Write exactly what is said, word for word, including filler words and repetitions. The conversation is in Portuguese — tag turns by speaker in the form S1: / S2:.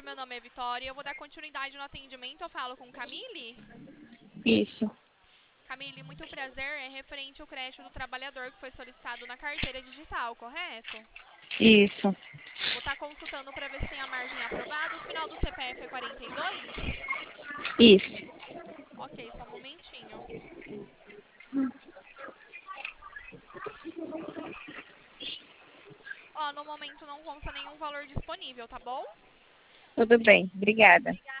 S1: meu nome é Vitória. Eu vou dar continuidade no atendimento. Eu falo com Camille.
S2: Isso,
S1: Camille, muito prazer. É referente ao crédito do trabalhador que foi solicitado na carteira digital, correto?
S2: isso,
S1: Vou estar consultando para ver se tem a margem aprovada. O final do C P F é quarenta e dois?
S2: isso.
S1: Ok, só um momentinho. Ó, no momento não consta nenhum valor disponível, tá bom?
S2: Tudo bem, obrigada.